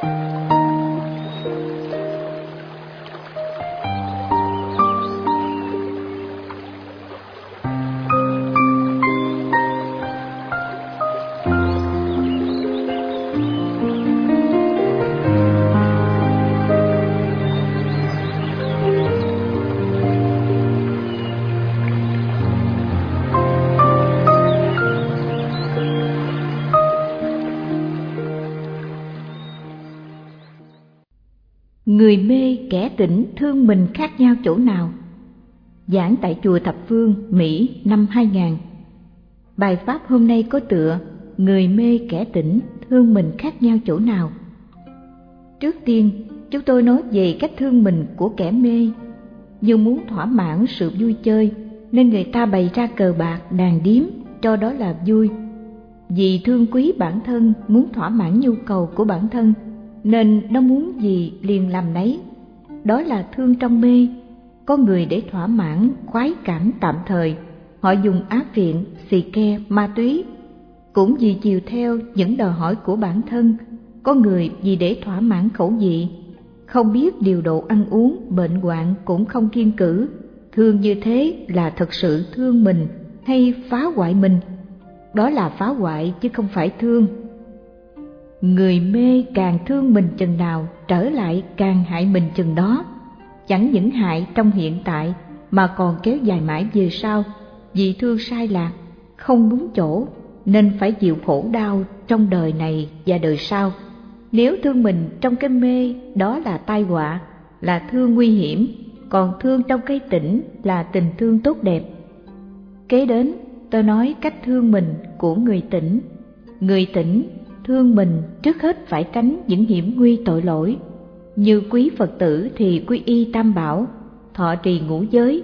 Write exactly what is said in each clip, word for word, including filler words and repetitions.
Người mê kẻ tỉnh thương mình khác nhau chỗ nào? Giảng tại chùa Thập Phương, Mỹ năm hai nghìn. Bài pháp hôm nay có tựa Người mê kẻ tỉnh thương mình khác nhau chỗ nào? Trước tiên, chúng tôi nói về cách thương mình của kẻ mê. Như muốn thỏa mãn sự vui chơi nên người ta bày ra cờ bạc, đàn điếm, cho đó là vui. Vì thương quý bản thân, muốn thỏa mãn nhu cầu của bản thân nên nó muốn gì liền làm nấy. Đó là thương trong mê. Có người để thỏa mãn khoái cảm tạm thời, họ dùng ác viện, xì ke, ma túy. Cũng vì chiều theo những đòi hỏi của bản thân, có người vì để thỏa mãn khẩu vị, không biết điều độ ăn uống, bệnh hoạn cũng không kiêng cữ. Thương như thế là thật sự thương mình hay phá hoại mình? Đó là phá hoại chứ không phải thương. Người mê càng thương mình chừng nào, trở lại càng hại mình chừng đó. Chẳng những hại trong hiện tại mà còn kéo dài mãi về sau. Vì thương sai lạc, không đúng chỗ nên phải chịu khổ đau trong đời này và đời sau. Nếu thương mình trong cái mê, đó là tai họa, là thương nguy hiểm. Còn thương trong cái tỉnh là tình thương tốt đẹp. Kế đến tôi nói cách thương mình của người tỉnh. Người tỉnh thương mình trước hết phải tránh những hiểm nguy tội lỗi. Như quý Phật tử thì quy y Tam Bảo, thọ trì ngũ giới.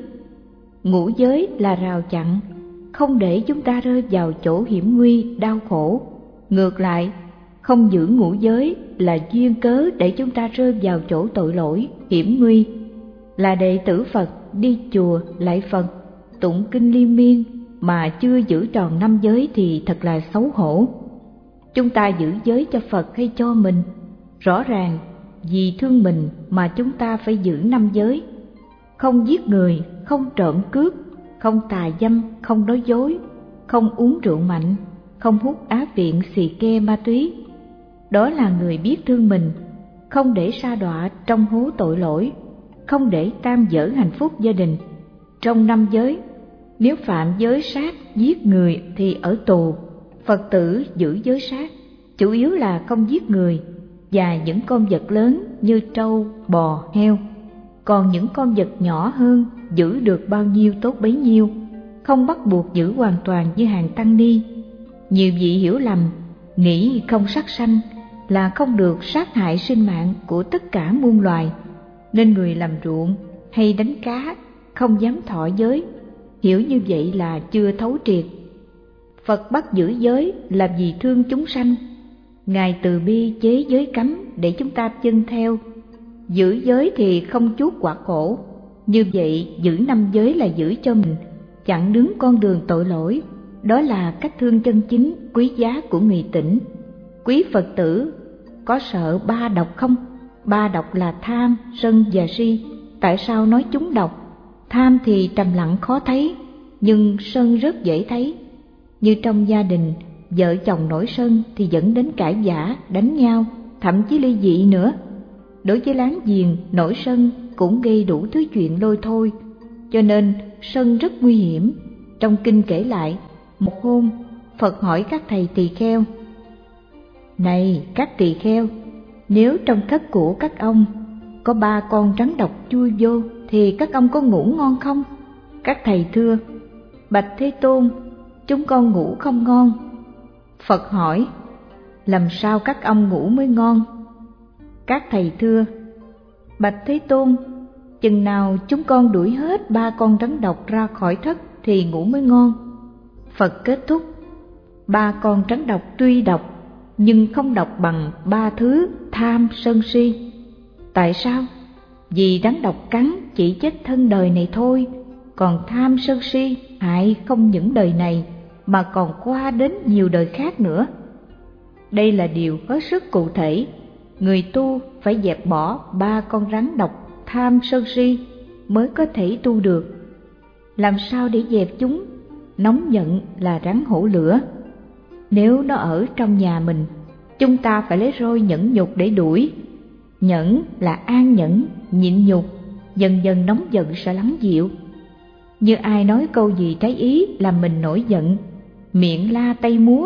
Ngũ giới là rào chặn, không để chúng ta rơi vào chỗ hiểm nguy, đau khổ. Ngược lại, không giữ ngũ giới là duyên cớ để chúng ta rơi vào chỗ tội lỗi, hiểm nguy. Là đệ tử Phật đi chùa lạy Phật, tụng kinh liên miên mà chưa giữ tròn năm giới thì thật là xấu hổ. Chúng ta giữ giới cho Phật hay cho mình? Rõ ràng vì thương mình mà chúng ta phải giữ năm giới. Không giết người, không trộm cướp, không tà dâm, không nói dối, không uống rượu mạnh, không hút ác viện, xì ke, ma túy. Đó là người biết thương mình, không để sa đọa trong hố tội lỗi, không để tan vỡ hạnh phúc gia đình. Trong năm giới, nếu phạm giới sát, giết người thì ở tù. Phật tử giữ giới sát, chủ yếu là không giết người và những con vật lớn như trâu, bò, heo. Còn những con vật nhỏ hơn giữ được bao nhiêu tốt bấy nhiêu, không bắt buộc giữ hoàn toàn như hàng tăng ni. Nhiều vị hiểu lầm, nghĩ không sát sanh là không được sát hại sinh mạng của tất cả muôn loài, nên người làm ruộng hay đánh cá không dám thọ giới. Hiểu như vậy là chưa thấu triệt. Phật bắt giữ giới là vì thương chúng sanh. Ngài từ bi chế giới cấm để chúng ta tuân theo. Giữ giới thì không chuốc quả khổ. Như vậy giữ năm giới là giữ cho mình, chặn đứng con đường tội lỗi. Đó là cách thương chân chính, quý giá của người tỉnh. Quý Phật tử có sợ ba độc không? Ba độc là tham, sân và si. Tại sao nói chúng độc? Tham thì trầm lặng khó thấy, nhưng sân rất dễ thấy. Như trong gia đình, vợ chồng nổi sân thì dẫn đến cãi vã, đánh nhau, thậm chí ly dị nữa. Đối với láng giềng, nổi sân cũng gây đủ thứ chuyện lôi thôi. Cho nên sân rất nguy hiểm. Trong kinh kể lại, một hôm Phật hỏi các thầy tỳ kheo: Này các tỳ kheo, nếu trong thất của các ông có ba con rắn độc chui vô thì các ông có ngủ ngon không? Các thầy thưa: Bạch Thế Tôn, chúng con ngủ không ngon. Phật hỏi: Làm sao các ông ngủ mới ngon? Các thầy thưa: Bạch Thế Tôn, chừng nào chúng con đuổi hết ba con rắn độc ra khỏi thất thì ngủ mới ngon. Phật kết thúc: Ba con rắn độc tuy độc nhưng không độc bằng ba thứ tham, sân, si. Tại sao? Vì rắn độc cắn chỉ chết thân đời này thôi, còn tham, sân, si hại không những đời này mà còn qua đến nhiều đời khác nữa. Đây là điều hết sức cụ thể. người tu phải dẹp bỏ ba con rắn độc tham sân si mới có thể tu được. Làm sao để dẹp chúng? Nóng giận là rắn hổ lửa. Nếu nó ở trong nhà mình, chúng ta phải lấy roi nhẫn nhục để đuổi. Nhẫn là an nhẫn, nhịn nhục, dần dần nóng giận sẽ lắng dịu. Như ai nói câu gì trái ý làm mình nổi giận, miệng la tay múa.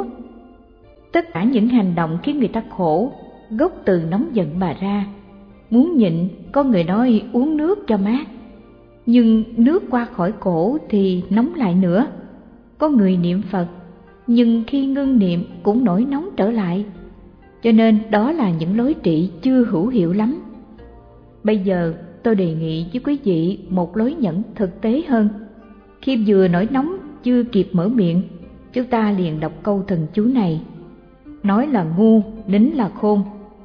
Tất cả những hành động khiến người ta khổ, gốc từ nóng giận mà ra. Muốn nhịn, có người nói uống nước cho mát, nhưng nước qua khỏi cổ thì nóng lại nữa. Có người niệm Phật, nhưng khi ngưng niệm cũng nổi nóng trở lại. Cho nên đó là những lối trị chưa hữu hiệu lắm. Bây giờ tôi đề nghị với quý vị một lối nhẫn thực tế hơn. Khi vừa nổi nóng chưa kịp mở miệng, chúng ta liền đọc câu thần chú này. Nói là ngu, nín là khôn.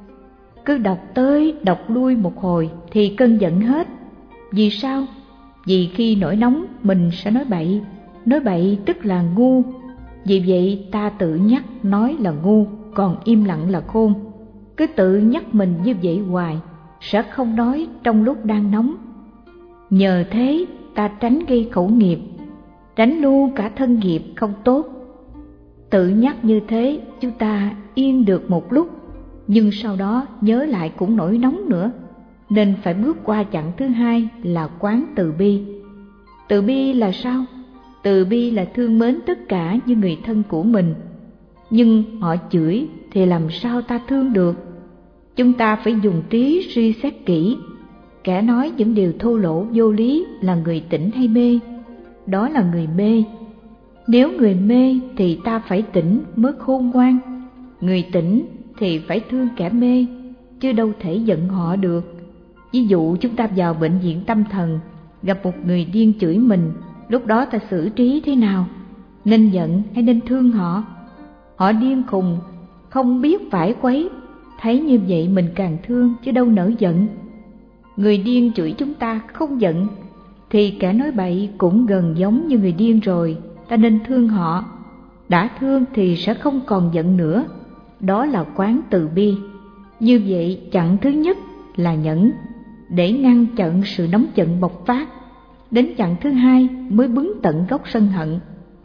Cứ đọc tới đọc lui một hồi thì cơn giận hết. Vì sao? Vì khi nổi nóng mình sẽ nói bậy. Nói bậy tức là ngu. Vì vậy ta tự nhắc nói là ngu, còn im lặng là khôn. Cứ tự nhắc mình như vậy hoài, sẽ không nói trong lúc đang nóng. Nhờ thế ta tránh gây khẩu nghiệp, tránh luôn cả thân nghiệp không tốt. Tự nhắc như thế chúng ta yên được một lúc, nhưng sau đó nhớ lại cũng nổi nóng nữa, nên phải bước qua chặng thứ hai là quán từ bi. Từ bi là sao? Từ bi là thương mến tất cả như người thân của mình. Nhưng họ chửi thì làm sao ta thương được? Chúng ta phải dùng trí suy xét kỹ. Kẻ nói những điều thô lỗ vô lý là người tỉnh hay mê? Đó là người mê. Nếu người mê thì ta phải tỉnh mới khôn ngoan. Người tỉnh thì phải thương kẻ mê, chứ đâu thể giận họ được. Ví dụ chúng ta vào bệnh viện tâm thần, gặp một người điên chửi mình, lúc đó ta xử trí thế nào? Nên giận hay nên thương họ? Họ điên khùng, không biết phải quấy, thấy như vậy mình càng thương chứ đâu nỡ giận. Người điên chửi chúng ta không giận, thì kẻ nói bậy cũng gần giống như người điên rồi, ta nên thương họ. Đã thương thì sẽ không còn giận nữa. Đó là quán từ bi. Như vậy chặng thứ nhất là nhẫn, để ngăn chặn sự nóng giận bộc phát. Đến chặng thứ hai mới bứng tận gốc sân hận.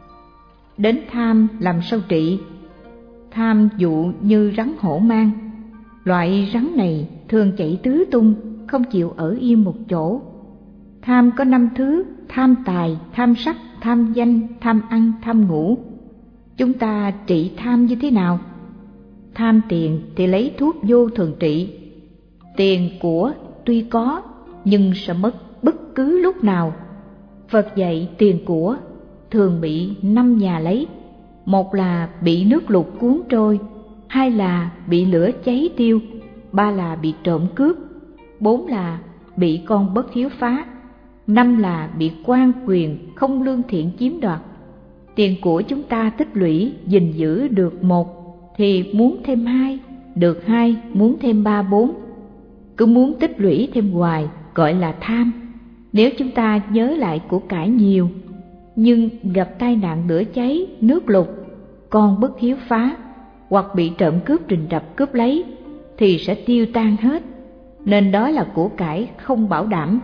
Đến tham làm sao trị? Tham dụ như rắn hổ mang. Loại rắn này thường chạy tứ tung, không chịu ở yên một chỗ. Tham có năm thứ: tham tài, tham sắc, tham danh, tham ăn, tham ngủ. Chúng ta trị tham như thế nào? Tham tiền thì lấy thuốc vô thường trị. Tiền của tuy có nhưng sẽ mất bất cứ lúc nào. Phật dạy tiền của thường bị năm nhà lấy. Một là bị nước lụt cuốn trôi, hai là bị lửa cháy tiêu, ba là bị trộm cướp, bốn là bị con bất hiếu phá, năm là bị quan quyền không lương thiện chiếm đoạt. Tiền của chúng ta tích lũy gìn giữ được một thì muốn thêm hai, được hai muốn thêm ba bốn, cứ muốn tích lũy thêm hoài gọi là tham. Nếu chúng ta nhớ lại của cải nhiều, nhưng gặp tai nạn lửa cháy, nước lụt, con bất hiếu phá, hoặc bị trộm cướp rình rập cướp lấy, thì sẽ tiêu tan hết, nên đó là của cải không bảo đảm.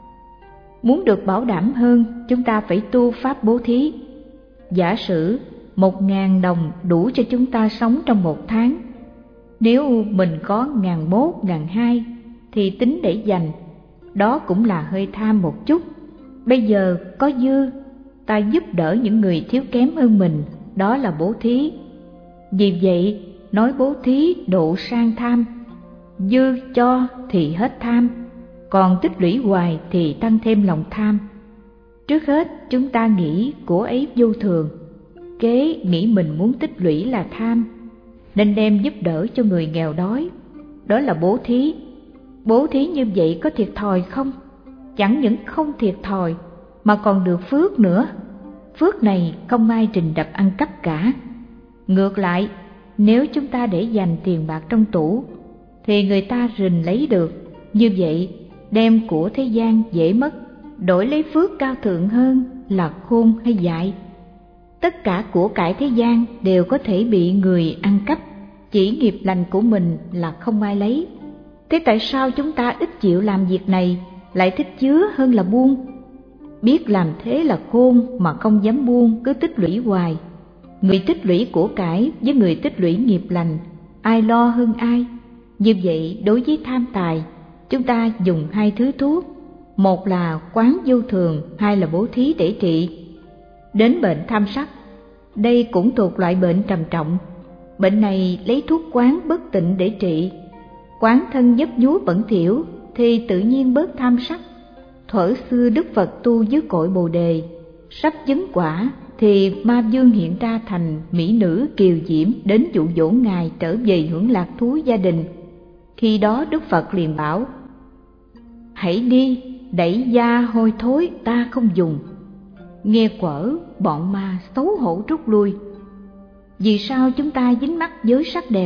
Muốn được bảo đảm hơn, chúng ta phải tu pháp bố thí. Giả sử một ngàn đồng đủ cho chúng ta sống trong một tháng. Nếu mình có ngàn mốt, ngàn hai thì tính để dành, đó cũng là hơi tham một chút. Bây giờ có dư, ta giúp đỡ những người thiếu kém hơn mình, đó là bố thí. Vì vậy, nói bố thí độ sang tham. Dư cho thì hết tham, còn tích lũy hoài thì tăng thêm lòng tham. Trước hết chúng ta nghĩ của ấy vô thường, kế nghĩ mình muốn tích lũy là tham, nên đem giúp đỡ cho người nghèo đói, đó là bố thí. Bố thí như vậy có thiệt thòi không? Chẳng những không thiệt thòi mà còn được phước nữa. Phước này không ai rình rập ăn cắp cả. Ngược lại, nếu chúng ta để dành tiền bạc trong tủ thì người ta rình lấy được. Như vậy đem của thế gian dễ mất, đổi lấy phước cao thượng hơn là khôn hay dại. Tất cả của cải thế gian đều có thể bị người ăn cắp, chỉ nghiệp lành của mình là không ai lấy. Thế tại sao chúng ta ít chịu làm việc này, lại thích chứa hơn là buông? Biết làm thế là khôn mà không dám buông, cứ tích lũy hoài. Người tích lũy của cải với người tích lũy nghiệp lành, ai lo hơn ai? Như vậy đối với tham tài, chúng ta dùng hai thứ thuốc, một là quán vô thường, hai là bố thí để trị. Đến bệnh tham sắc, đây cũng thuộc loại bệnh trầm trọng. Bệnh này lấy thuốc quán bất tịnh để trị. Quán thân nhấp nhúa bẩn thỉu thì tự nhiên bớt tham sắc. Thuở xưa Đức Phật tu dưới cội Bồ Đề, sắp chứng quả thì ma vương hiện ra thành mỹ nữ kiều diễm đến dụ dỗ Ngài trở về hưởng lạc thú gia đình. Khi đó Đức Phật liền bảo: hãy đi, đẩy da hôi thối ta không dùng. Nghe quở, bọn ma xấu hổ rút lui. Vì sao chúng ta dính mắc với sắc đẹp?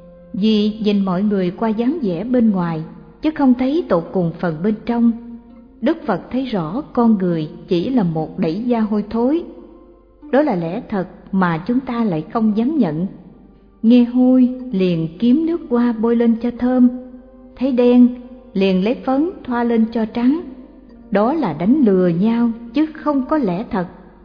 Vì nhìn mọi người qua dáng vẻ bên ngoài, chứ không thấy tột cùng phần bên trong. Đức Phật thấy rõ con người chỉ là một đẩy da hôi thối. Đó là lẽ thật mà chúng ta lại không dám nhận. Nghe hôi liền kiếm nước hoa bôi lên cho thơm, thấy đen liền lấy phấn thoa lên cho trắng. Đó là đánh lừa nhau chứ không có lẽ thật.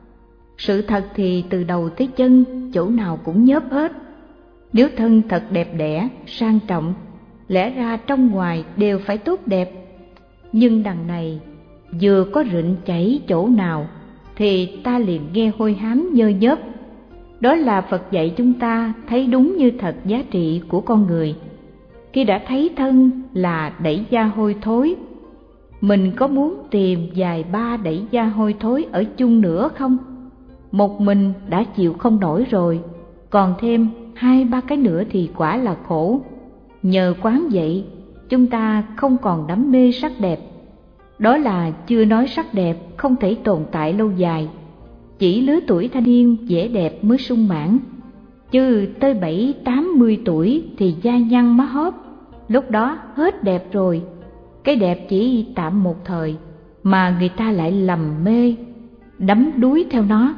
Sự thật thì từ đầu tới chân chỗ nào cũng nhớp hết. Nếu thân thật đẹp đẽ, sang trọng, lẽ ra trong ngoài đều phải tốt đẹp. Nhưng đằng này vừa có rịn chảy chỗ nào thì ta liền nghe hôi hám nhơ nhớp. Đó là Phật dạy chúng ta thấy đúng như thật giá trị của con người. Khi đã thấy thân là đẩy da hôi thối, mình có muốn tìm vài ba đẩy da hôi thối ở chung nữa không? Một mình đã chịu không nổi rồi, còn thêm hai ba cái nữa thì quả là khổ. Nhờ quán vậy, chúng ta không còn đắm mê sắc đẹp. Đó là chưa nói sắc đẹp không thể tồn tại lâu dài. Chỉ lứa tuổi thanh niên vẻ đẹp mới sung mãn, chứ tới bảy tám mươi tuổi thì da nhăn má hóp, lúc đó hết đẹp rồi. Cái đẹp chỉ tạm một thời, mà người ta lại lầm mê, đắm đuối theo nó.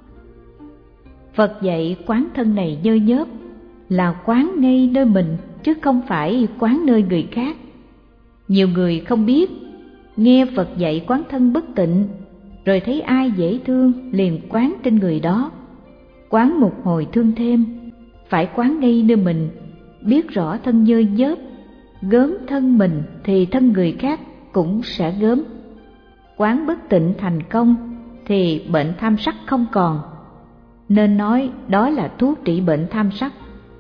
Phật dạy quán thân này nhơ nhớp là quán ngay nơi mình, chứ không phải quán nơi người khác. Nhiều người không biết, nghe Phật dạy quán thân bất tịnh, rồi thấy ai dễ thương liền quán trên người đó. Quán một hồi thương thêm, phải quán ngay nơi mình, biết rõ thân nhơ nhớp, gớm thân mình thì thân người khác cũng sẽ gớm. Quán bất tịnh thành công thì bệnh tham sắc không còn, nên nói đó là thuốc trị bệnh tham sắc.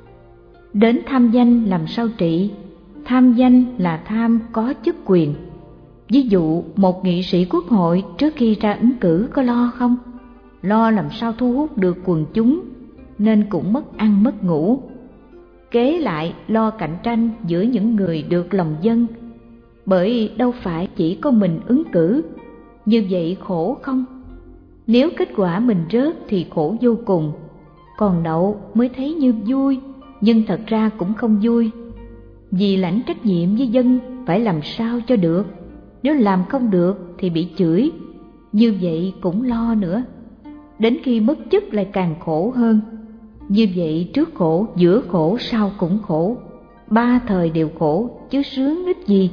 Đến tham danh làm sao trị? Tham danh là tham có chức quyền. Ví dụ một nghị sĩ quốc hội trước khi ra ứng cử có lo không? Lo làm sao thu hút được quần chúng, nên cũng mất ăn mất ngủ. Kế lại lo cạnh tranh giữa những người được lòng dân, bởi đâu phải chỉ có mình ứng cử, như vậy khổ không? Nếu kết quả mình rớt thì khổ vô cùng, còn đậu mới thấy như vui, nhưng thật ra cũng không vui. Vì lãnh trách nhiệm với dân phải làm sao cho được, nếu làm không được thì bị chửi, như vậy cũng lo nữa. Đến khi mất chức lại càng khổ hơn. Như vậy trước khổ, giữa khổ, sau cũng khổ, ba thời đều khổ, chứ sướng ít gì.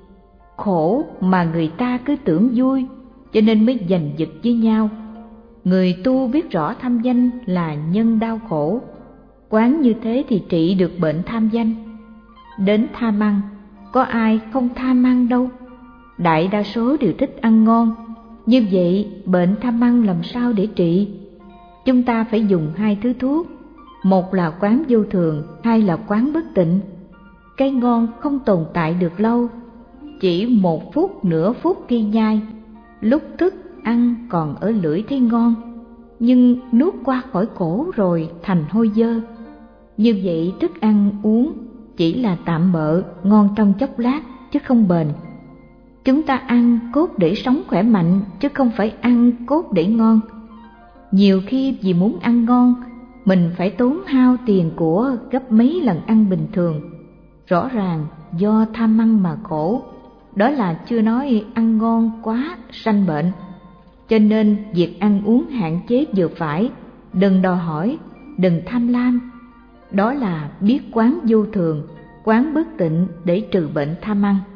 Khổ mà người ta cứ tưởng vui, cho nên mới giành giật với nhau. Người tu biết rõ tham danh là nhân đau khổ, quán như thế thì trị được bệnh tham danh. Đến tham ăn, có ai không tham ăn đâu, đại đa số đều thích ăn ngon. Như vậy bệnh tham ăn làm sao để trị? Chúng ta phải dùng hai thứ thuốc, một là quán vô thường, hai là quán bất tịnh. Cái ngon không tồn tại được lâu, chỉ một phút nửa phút khi nhai, lúc thức ăn còn ở lưỡi thấy ngon, nhưng nuốt qua khỏi cổ rồi thành hôi dơ. Như vậy thức ăn uống chỉ là tạm bợ, ngon trong chốc lát chứ không bền. Chúng ta ăn cốt để sống khỏe mạnh, chứ không phải ăn cốt để ngon. Nhiều khi vì muốn ăn ngon, mình phải tốn hao tiền của gấp mấy lần ăn bình thường. Rõ ràng do tham ăn mà khổ, đó là chưa nói ăn ngon quá sanh bệnh. Cho nên việc ăn uống hạn chế vừa phải, đừng đòi hỏi, đừng tham lam. đó là biết quán vô thường, quán bất tịnh để trừ bệnh tham ăn.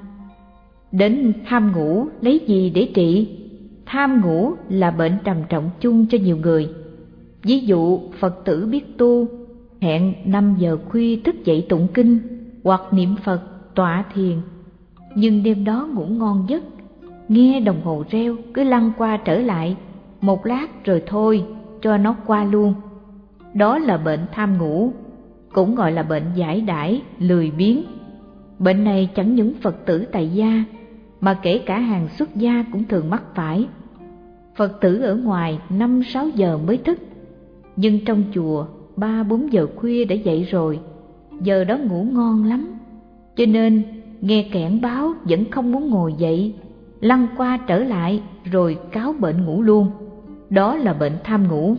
Đến tham ngủ lấy gì để trị? Tham ngủ là bệnh trầm trọng chung cho nhiều người. Ví dụ Phật tử biết tu, hẹn năm giờ khuya thức dậy tụng kinh hoặc niệm Phật, tọa thiền, nhưng đêm đó ngủ ngon giấc, nghe đồng hồ reo cứ lăn qua trở lại, một lát rồi thôi, cho nó qua luôn. Đó là bệnh tham ngủ, cũng gọi là bệnh giải đãi, lười biếng. Bệnh này chẳng những Phật tử tại gia, mà kể cả hàng xuất gia cũng thường mắc phải. Phật tử ở ngoài năm sáu giờ mới thức, nhưng trong chùa ba bốn giờ khuya đã dậy rồi, giờ đó ngủ ngon lắm, cho nên nghe kẻn báo vẫn không muốn ngồi dậy, lăn qua trở lại rồi cáo bệnh ngủ luôn. Đó là bệnh tham ngủ.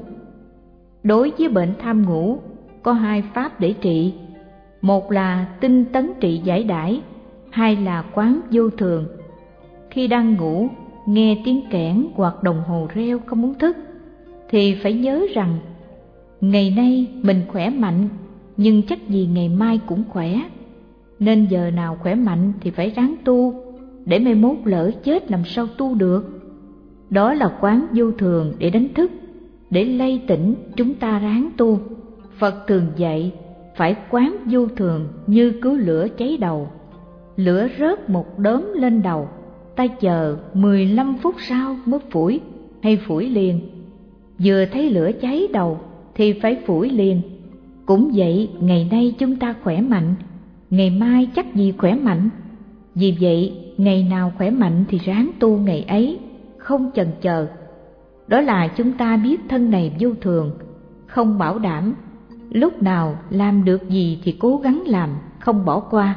Đối với bệnh tham ngủ có hai pháp để trị, một là tinh tấn trị giải đãi, hai là quán vô thường. Khi đang ngủ nghe tiếng kẽn hoặc đồng hồ reo không muốn thức thì phải nhớ rằng ngày nay mình khỏe mạnh, nhưng chắc gì ngày mai cũng khỏe, nên giờ nào khỏe mạnh thì phải ráng tu, để mai mốt lỡ chết làm sao tu được. Đó là quán vô thường để đánh thức, để lay tỉnh chúng ta ráng tu. Phật thường dạy phải quán vô thường như cứu lửa cháy đầu. Lửa rớt một đốm lên đầu, ta chờ mười lăm phút sau mới phủi hay phủi liền? Vừa thấy lửa cháy đầu thì phải phủi liền. Cũng vậy, ngày nay chúng ta khỏe mạnh, ngày mai chắc gì khỏe mạnh. Vì vậy, ngày nào khỏe mạnh thì ráng tu ngày ấy, không chần chờ. Đó là chúng ta biết thân này vô thường, không bảo đảm. Lúc nào làm được gì thì cố gắng làm, không bỏ qua.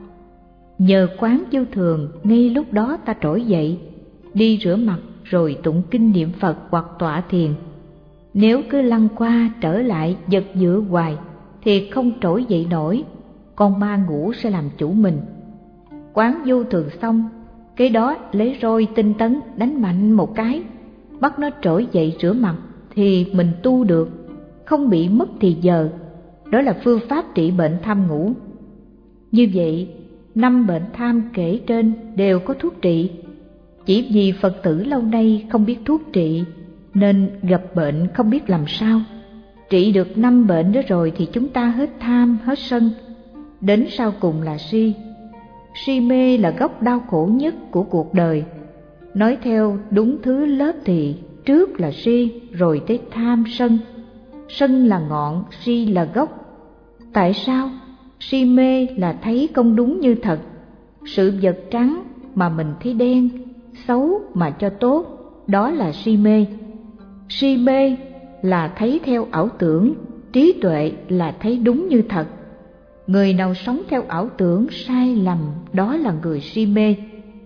Nhờ quán vô thường, ngay lúc đó ta trỗi dậy, đi rửa mặt rồi tụng kinh niệm Phật hoặc tọa thiền. Nếu cứ lăn qua trở lại giật dựa hoài thì không trỗi dậy nổi, con ma ngủ sẽ làm chủ mình. Quán vô thường xong, cái đó lấy roi tinh tấn đánh mạnh một cái, bắt nó trỗi dậy rửa mặt thì mình tu được, không bị mất thì giờ. Đó là phương pháp trị bệnh tham ngủ. Như vậy, năm bệnh tham kể trên đều có thuốc trị. Chỉ vì Phật tử lâu nay không biết thuốc trị nên gặp bệnh không biết làm sao. Trị được năm bệnh đó rồi thì chúng ta hết tham, hết sân, đến sau cùng là si. Si mê là gốc đau khổ nhất của cuộc đời. Nói theo đúng thứ lớp thì trước là si, rồi tới tham sân. Sân là ngọn, si là gốc. Tại sao? Si mê là thấy không đúng như thật. Sự vật trắng mà mình thấy đen, xấu mà cho tốt, đó là si mê. Si mê là thấy theo ảo tưởng, trí tuệ là thấy đúng như thật. Người nào sống theo ảo tưởng sai lầm, đó là người si mê.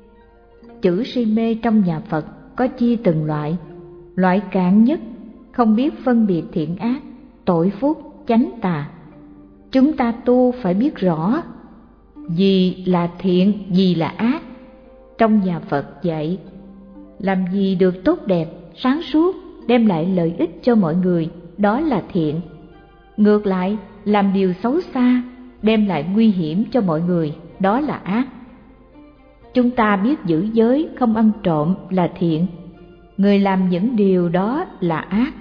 Chữ si mê trong nhà Phật có chia từng loại. Loại cạn nhất không biết phân biệt thiện ác, tội phúc, chánh tà. Chúng ta tu phải biết rõ gì là thiện, gì là ác. Trong nhà Phật dạy làm gì được tốt đẹp, sáng suốt, đem lại lợi ích cho mọi người, đó là thiện. Ngược lại, làm điều xấu xa, đem lại nguy hiểm cho mọi người, đó là ác. Chúng ta biết giữ giới, không ăn trộm là thiện. Người làm những điều đó là ác.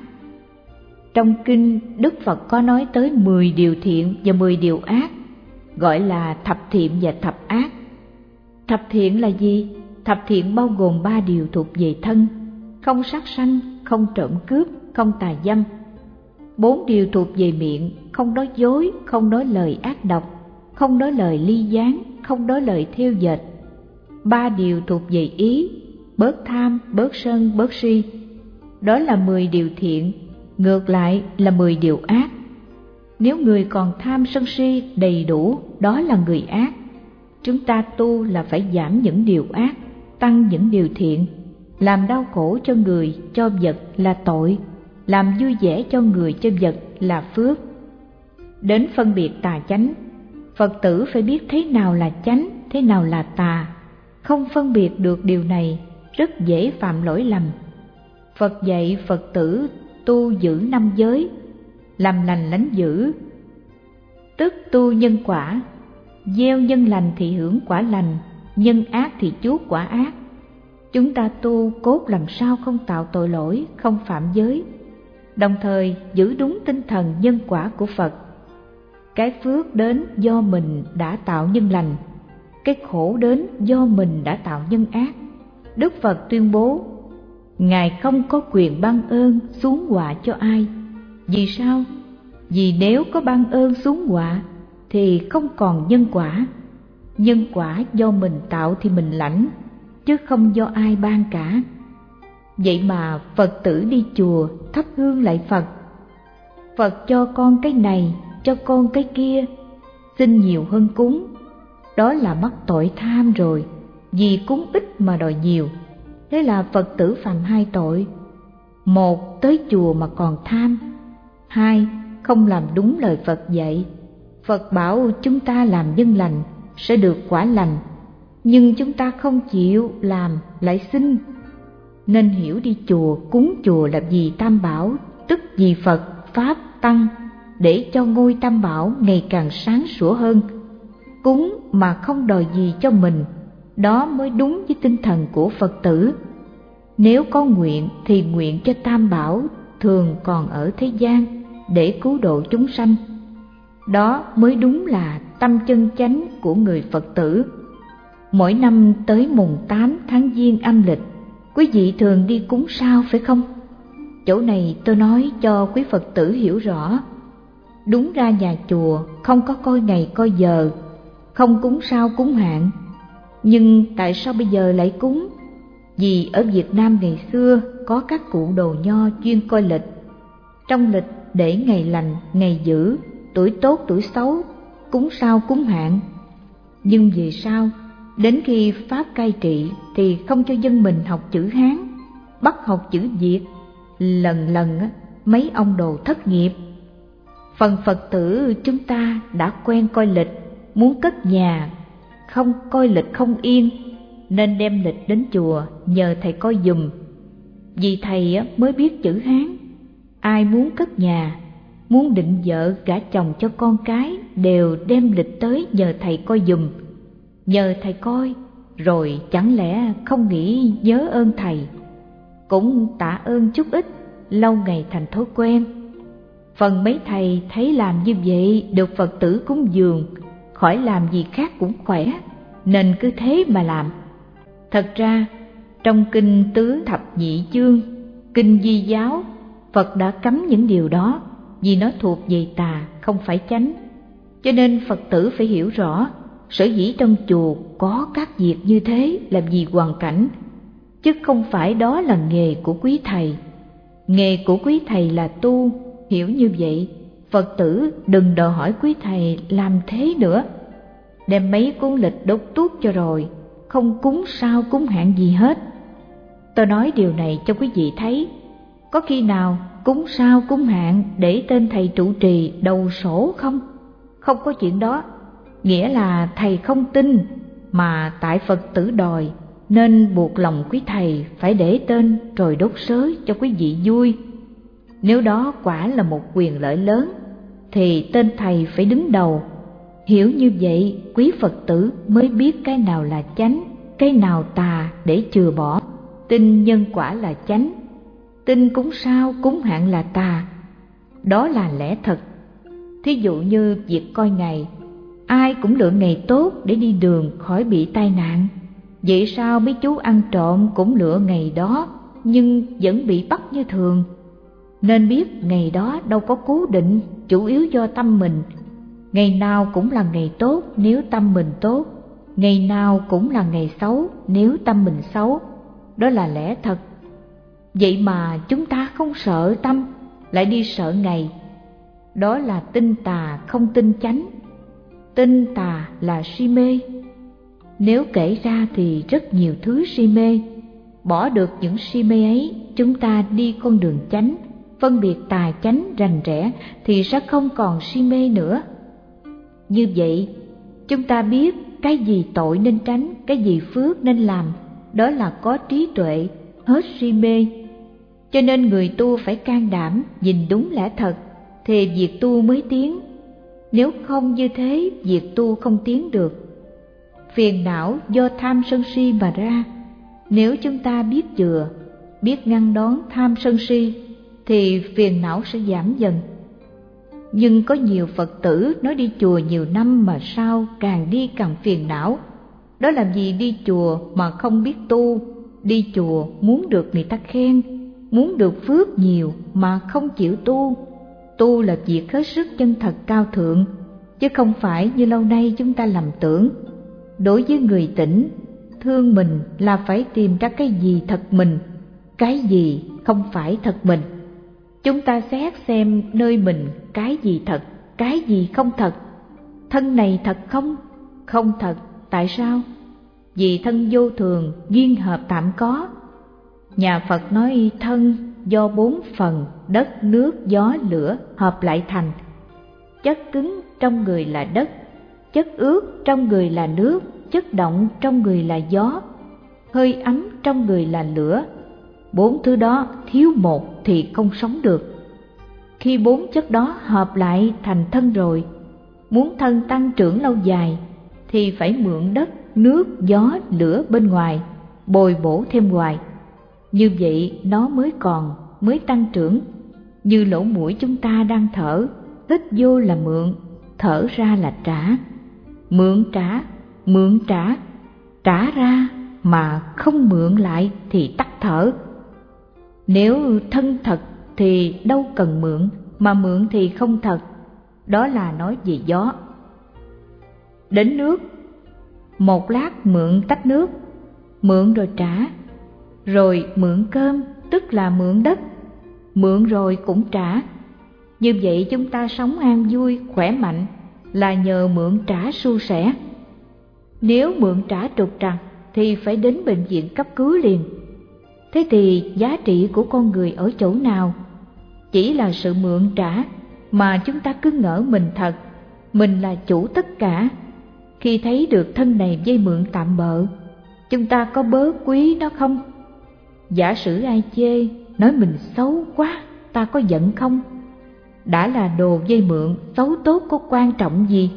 Trong kinh, Đức Phật có nói tới mười điều thiện và mười điều ác, gọi là thập thiện và thập ác. Thập thiện là gì? Thập thiện bao gồm ba điều thuộc về thân: không sát sanh, không trộm cướp, không tà dâm. Bốn điều thuộc về miệng: không nói dối, không nói lời ác độc, không nói lời ly gián, không nói lời thêu dệt. Ba điều thuộc về ý: bớt tham, bớt sân, bớt si. Đó là mười điều thiện, ngược lại là mười điều ác. Nếu người còn tham sân si đầy đủ, đó là người ác. Chúng ta tu là phải giảm những điều ác, tăng những điều thiện. Làm đau khổ cho người, cho vật là tội, làm vui vẻ cho người, cho vật là phước. Đến phân biệt tà chánh, Phật tử phải biết thế nào là chánh, thế nào là tà. Không phân biệt được điều này, rất dễ phạm lỗi lầm. Phật dạy Phật tử tu giữ năm giới: làm lành lánh dữ, tức tu nhân quả. Gieo nhân lành thì hưởng quả lành, nhân ác thì chuốc quả ác. Chúng ta tu cốt làm sao không tạo tội lỗi, không phạm giới, đồng thời giữ đúng tinh thần nhân quả của Phật. Cái phước đến do mình đã tạo nhân lành, cái khổ đến do mình đã tạo nhân ác. Đức Phật tuyên bố, Ngài không có quyền ban ơn xuống họa cho ai. Vì sao? Vì nếu có ban ơn xuống họa thì không còn nhân quả. Nhân quả do mình tạo thì mình lãnh, chứ không do ai ban cả. Vậy mà Phật tử đi chùa thắp hương lạy Phật. Phật cho con cái này, cho con cái kia, xin nhiều hơn cúng. Đó là mắc tội tham rồi, vì cúng ít mà đòi nhiều. Thế là Phật tử phạm hai tội. Một, tới chùa mà còn tham. Hai, không làm đúng lời Phật dạy. Phật bảo chúng ta làm nhân lành sẽ được quả lành, nhưng chúng ta không chịu làm lại xin. Nên hiểu đi chùa, cúng chùa là vì Tam Bảo, tức vì Phật, Pháp, Tăng, để cho ngôi Tam Bảo ngày càng sáng sủa hơn. Cúng mà không đòi gì cho mình, đó mới đúng với tinh thần của Phật tử. Nếu có nguyện thì nguyện cho Tam Bảo thường còn ở thế gian để cứu độ chúng sanh. Đó mới đúng là tâm chân chánh của người Phật tử. Mỗi năm tới mùng tám tháng Giêng âm lịch, quý vị thường đi cúng sao phải không? Chỗ này tôi nói cho quý Phật tử hiểu rõ. Đúng ra nhà chùa không có coi ngày coi giờ, không cúng sao cúng hạn. Nhưng tại sao bây giờ lại cúng? Vì ở Việt Nam ngày xưa có các cụ đồ nho chuyên coi lịch. Trong lịch để ngày lành, ngày dữ, tuổi tốt, tuổi xấu, cúng sao cúng hạn. Nhưng vì sao? Đến khi Pháp cai trị thì không cho dân mình học chữ Hán, bắt học chữ Việt. Lần lần mấy ông đồ thất nghiệp. Phần Phật tử chúng ta đã quen coi lịch, muốn cất nhà, không coi lịch không yên, nên đem lịch đến chùa nhờ thầy coi giùm. Vì thầy mới biết chữ Hán. Ai muốn cất nhà, muốn định vợ gả chồng cho con cái đều đem lịch tới nhờ thầy coi giùm. Nhờ thầy coi, rồi chẳng lẽ không nghĩ nhớ ơn thầy, cũng tạ ơn chút ít, lâu ngày thành thói quen. Phần mấy thầy thấy làm như vậy được Phật tử cúng dường, khỏi làm gì khác cũng khỏe, nên cứ thế mà làm. Thật ra, trong Kinh Tứ Thập Nhị Chương, Kinh Di Giáo, Phật đã cấm những điều đó vì nó thuộc về tà, không phải chánh. Cho nên Phật tử phải hiểu rõ, sở dĩ trong chùa có các việc như thế là vì hoàn cảnh, chứ không phải đó là nghề của quý thầy. Nghề của quý thầy là tu, hiểu như vậy, Phật tử đừng đòi hỏi quý thầy làm thế nữa. Đem mấy cuốn lịch đốt tuốt cho rồi, không cúng sao cúng hạn gì hết. Tôi nói điều này cho quý vị thấy, có khi nào cúng sao cúng hạn để tên thầy trụ trì đầu sổ không? Không có chuyện đó, nghĩa là thầy không tin, mà tại Phật tử đòi, nên buộc lòng quý thầy phải để tên rồi đốt sớ cho quý vị vui. Nếu đó quả là một quyền lợi lớn, thì tên thầy phải đứng đầu. Hiểu như vậy, quý Phật tử mới biết cái nào là chánh, cái nào tà để chừa bỏ. Tin nhân quả là chánh, tin cúng sao cúng hạn là tà. Đó là lẽ thật. Thí dụ như việc coi ngày, ai cũng lựa ngày tốt để đi đường khỏi bị tai nạn. Vậy sao mấy chú ăn trộm cũng lựa ngày đó nhưng vẫn bị bắt như thường? Nên biết ngày đó đâu có cố định, chủ yếu do tâm mình. Ngày nào cũng là ngày tốt nếu tâm mình tốt, ngày nào cũng là ngày xấu nếu tâm mình xấu. Đó là lẽ thật. Vậy mà chúng ta không sợ tâm, lại đi sợ ngày. Đó là tin tà không tin chánh. Tin tà là si mê. Nếu kể ra thì rất nhiều thứ si mê. Bỏ được những si mê ấy, chúng ta đi con đường chánh, phân biệt tà chánh rành rẽ thì sẽ không còn si mê nữa. Như vậy, chúng ta biết cái gì tội nên tránh, cái gì phước nên làm, đó là có trí tuệ, hết si mê. Cho nên người tu phải can đảm, nhìn đúng lẽ thật, thì việc tu mới tiến. Nếu không như thế, việc tu không tiến được. Phiền não do tham sân si mà ra. Nếu chúng ta biết chừa, biết ngăn đón tham sân si, thì phiền não sẽ giảm dần. Nhưng có nhiều Phật tử nói đi chùa nhiều năm mà sao càng đi càng phiền não. Đó làm gì đi chùa mà không biết tu, đi chùa muốn được người ta khen, muốn được phước nhiều mà không chịu tu. Tu là việc hết sức chân thật cao thượng, chứ không phải như lâu nay chúng ta lầm tưởng. Đối với người tỉnh, thương mình là phải tìm ra cái gì thật mình, cái gì không phải thật mình. Chúng ta xét xem nơi mình cái gì thật, cái gì không thật. Thân này thật không? Không thật. Tại sao? Vì thân vô thường, duyên hợp tạm có. Nhà Phật nói thân do bốn phần đất, nước, gió, lửa hợp lại thành. Chất cứng trong người là đất, chất ướt trong người là nước, chất động trong người là gió, hơi ấm trong người là lửa. Bốn thứ đó thiếu một thì không sống được. Khi bốn chất đó hợp lại thành thân rồi, muốn thân tăng trưởng lâu dài thì phải mượn đất, nước, gió, lửa bên ngoài, bồi bổ thêm ngoài. Như vậy nó mới còn, mới tăng trưởng. Như lỗ mũi chúng ta đang thở, hít vô là mượn, thở ra là trả. Mượn trả, mượn trả, trả ra mà không mượn lại thì tắt thở. Nếu thân thật thì đâu cần mượn, mà mượn thì không thật. Đó là nói về gió. Đến nước, một lát mượn tách nước, mượn rồi trả. Rồi mượn cơm, tức là mượn đất, mượn rồi cũng trả. Như vậy chúng ta sống an vui, khỏe mạnh là nhờ mượn trả suôn sẻ. Nếu mượn trả trục trặc thì phải đến bệnh viện cấp cứu liền. Thế thì giá trị của con người ở chỗ nào? Chỉ là sự mượn trả mà chúng ta cứ ngỡ mình thật, mình là chủ tất cả. Khi thấy được thân này vay mượn tạm bợ, chúng ta có bớ quý nó không? Giả sử ai chê, nói mình xấu quá, ta có giận không? Đã là đồ vay mượn, xấu tốt có quan trọng gì?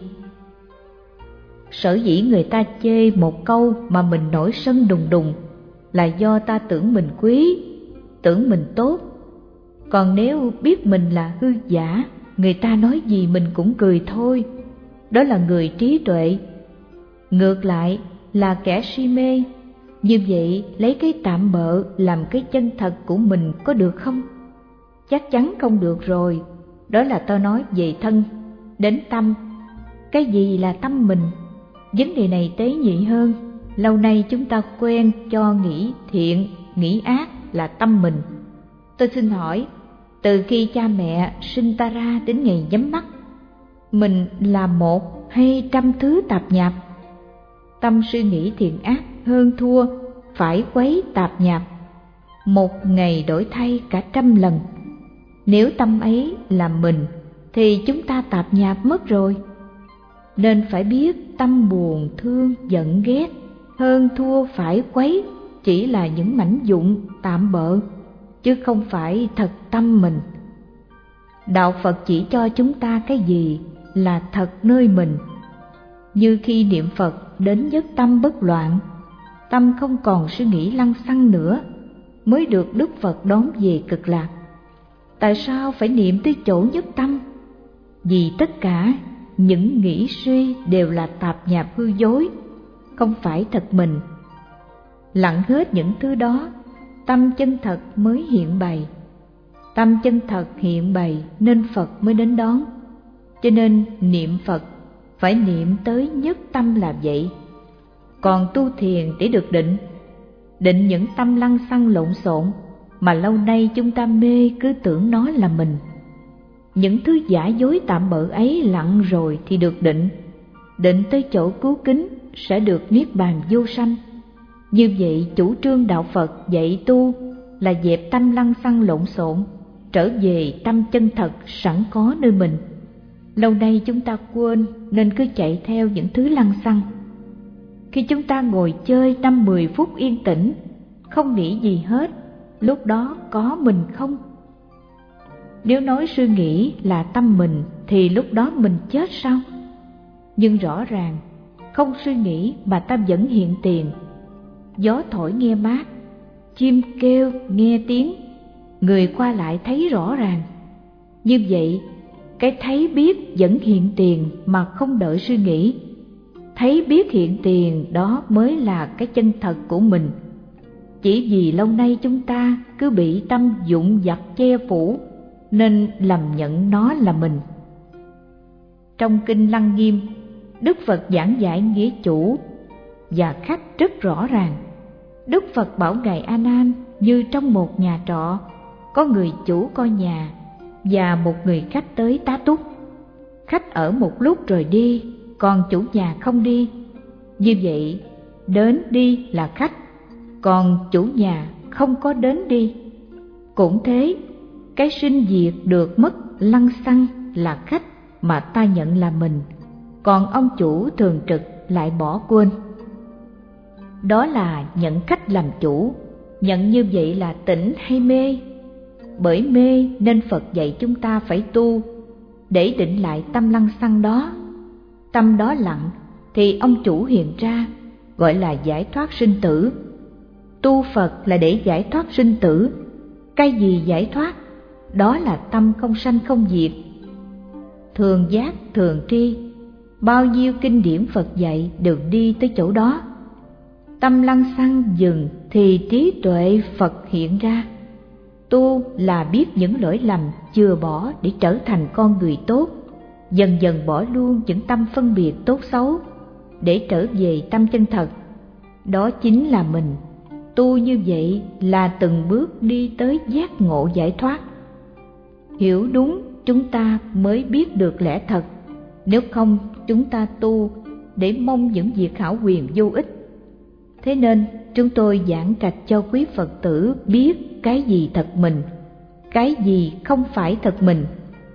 Sở dĩ người ta chê một câu mà mình nổi sân đùng đùng là do ta tưởng mình quý, tưởng mình tốt. Còn nếu biết mình là hư giả, người ta nói gì mình cũng cười thôi. Đó là người trí tuệ. Ngược lại là kẻ si mê. Như vậy lấy cái tạm bợ làm cái chân thật của mình có được không? Chắc chắn không được rồi. Đó là tôi nói về thân. Đến tâm, cái gì là tâm mình? Vấn đề này tế nhị hơn. Lâu nay chúng ta quen cho nghĩ thiện, nghĩ ác là tâm mình. Tôi xin hỏi, từ khi cha mẹ sinh ta ra đến ngày nhắm mắt, mình là một hay trăm thứ tạp nhạp? Tâm suy nghĩ thiện ác hơn thua, phải quấy tạp nhạp, một ngày đổi thay cả trăm lần. Nếu tâm ấy là mình thì chúng ta tạp nhạp mất rồi. Nên phải biết tâm buồn, thương, giận, ghét, hơn thua, phải quấy chỉ là những mảnh vụn tạm bợ, chứ không phải thật tâm mình. Đạo Phật chỉ cho chúng ta cái gì là thật nơi mình. Như khi niệm Phật đến giấc tâm bất loạn, tâm không còn suy nghĩ lăng xăng nữa, mới được Đức Phật đón về cực lạc. Tại sao phải niệm tới chỗ nhất tâm? Vì tất cả những nghĩ suy đều là tạp nhạp hư dối, không phải thật mình. Lặng hết những thứ đó, tâm chân thật mới hiện bày. Tâm chân thật hiện bày nên Phật mới đến đón. Cho nên niệm Phật phải niệm tới nhất tâm là vậy. Còn tu thiền để được định, định những tâm lăng xăng lộn xộn mà lâu nay chúng ta mê, cứ tưởng nó là mình. Những thứ giả dối tạm bợ ấy lặng rồi thì được định. Định tới chỗ cứu kính sẽ được niết bàn vô sanh. Như vậy chủ trương đạo Phật dạy tu là dẹp tâm lăng xăng lộn xộn, trở về tâm chân thật sẵn có nơi mình. Lâu nay chúng ta quên nên cứ chạy theo những thứ lăng xăng. Khi chúng ta ngồi chơi năm mười phút yên tĩnh, không nghĩ gì hết, lúc đó có mình không? Nếu nói suy nghĩ là tâm mình thì lúc đó mình chết sao? Nhưng rõ ràng không suy nghĩ mà ta vẫn hiện tiền. Gió thổi nghe mát, chim kêu nghe tiếng, người qua lại thấy rõ ràng. Như vậy, cái thấy biết vẫn hiện tiền mà không đợi suy nghĩ. Thấy biết hiện tiền đó mới là cái chân thật của mình. Chỉ vì lâu nay chúng ta cứ bị tâm dụng vặt che phủ nên lầm nhận nó là mình. Trong Kinh Lăng Nghiêm, Đức Phật giảng giải nghĩa chủ và khách rất rõ ràng. Đức Phật bảo Ngài A Nan như trong một nhà trọ, có người chủ coi nhà và một người khách tới tá túc. Khách ở một lúc rồi đi, còn chủ nhà không đi. Như vậy, đến đi là khách, còn chủ nhà không có đến đi. Cũng thế, cái sinh diệt được mất lăng xăng là khách mà ta nhận là mình, còn ông chủ thường trực lại bỏ quên. Đó là nhận khách làm chủ. Nhận như vậy là tỉnh hay mê? Bởi mê nên Phật dạy chúng ta phải tu để định lại tâm lăng xăng đó. Tâm đó lặng thì ông chủ hiện ra, gọi là giải thoát sinh tử. Tu Phật là để giải thoát sinh tử. Cái gì giải thoát? Đó là tâm không sanh không diệt. Thường giác thường tri, bao nhiêu kinh điển Phật dạy đều đi tới chỗ đó. Tâm lăng xăng dừng thì trí tuệ Phật hiện ra. Tu là biết những lỗi lầm chừa bỏ để trở thành con người tốt, dần dần bỏ luôn những tâm phân biệt tốt xấu để trở về tâm chân thật. Đó chính là mình. Tu như vậy là từng bước đi tới giác ngộ giải thoát. Hiểu đúng chúng ta mới biết được lẽ thật, nếu không chúng ta tu để mong những việc hão quyền vô ích. Thế nên chúng tôi giảng trạch cho quý Phật tử biết cái gì thật mình, cái gì không phải thật mình.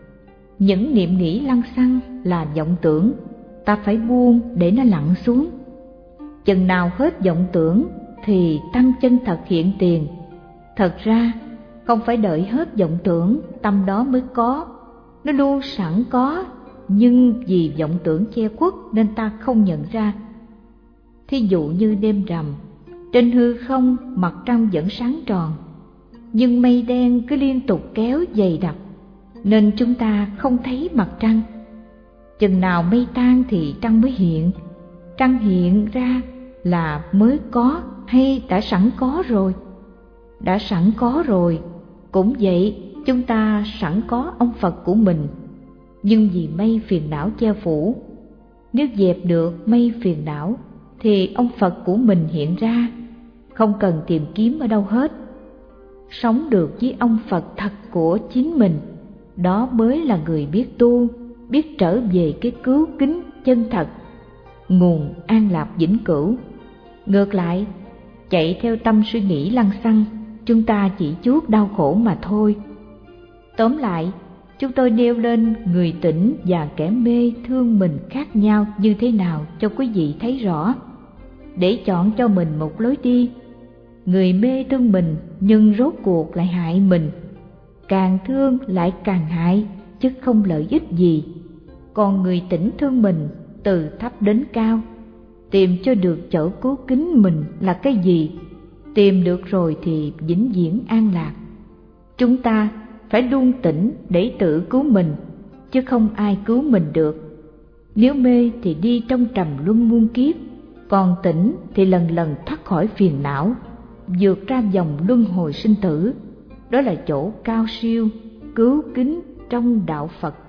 Những niệm nghĩ lăng xăng là vọng tưởng, ta phải buông để nó lặn xuống. Chừng nào hết vọng tưởng thì tâm chân thật hiện tiền. Thật ra không phải đợi hết vọng tưởng tâm đó mới có, nó luôn sẵn có, nhưng vì vọng tưởng che khuất nên ta không nhận ra. Thí dụ như đêm rằm, trên hư không mặt trăng vẫn sáng tròn, nhưng mây đen cứ liên tục kéo dày đặc nên chúng ta không thấy mặt trăng. Chừng nào mây tan thì trăng mới hiện. Trăng hiện ra là mới có hay đã sẵn có rồi? Đã sẵn có rồi. Cũng vậy, chúng ta sẵn có ông Phật của mình, nhưng vì mây phiền não che phủ. Nếu dẹp được mây phiền não thì ông Phật của mình hiện ra, không cần tìm kiếm ở đâu hết. Sống được với ông Phật thật của chính mình, đó mới là người biết tu, biết trở về cái cứu kính chân thật, nguồn an lạc vĩnh cửu. Ngược lại, chạy theo tâm suy nghĩ lăng xăng, chúng ta chỉ chuốc đau khổ mà thôi. Tóm lại, chúng tôi nêu lên người tỉnh và kẻ mê thương mình khác nhau như thế nào cho quý vị thấy rõ, để chọn cho mình một lối đi. Người mê thương mình nhưng rốt cuộc lại hại mình, càng thương lại càng hại, chứ không lợi ích gì. Còn người tỉnh thương mình từ thấp đến cao, tìm cho được chỗ cứu kính mình là cái gì, tìm được rồi thì vĩnh viễn an lạc. Chúng ta phải luôn tỉnh để tự cứu mình, chứ không ai cứu mình được. Nếu mê thì đi trong trầm luân muôn kiếp, còn tỉnh thì lần lần thoát khỏi phiền não, vượt ra vòng luân hồi sinh tử. Đó là chỗ cao siêu, cứu kính trong đạo Phật.